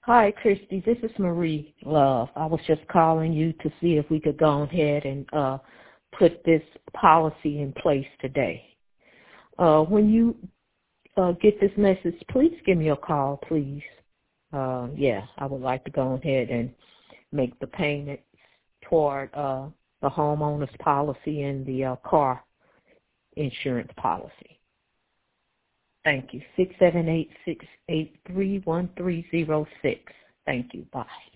Hi, Christy. This is Marie Love. I was just calling you to see if we could go ahead and put this policy in place today. When you get this message, please give me a call, please. I would like to go ahead and make the payment toward the homeowner's policy and the car insurance policy. Thank you. 678-683-1306. Thank you. Bye.